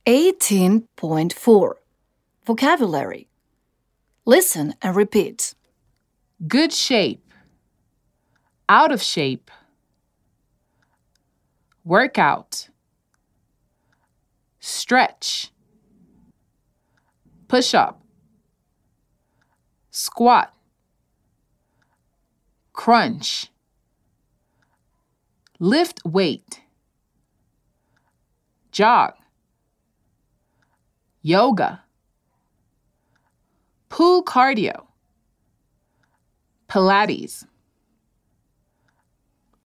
18.4 Vocabulary. Listen and repeat. Good shape. Out of shape. Workout. Stretch. Push up. Squat. Crunch. Lift weight. Jog. Yoga. Pool cardio. Pilates.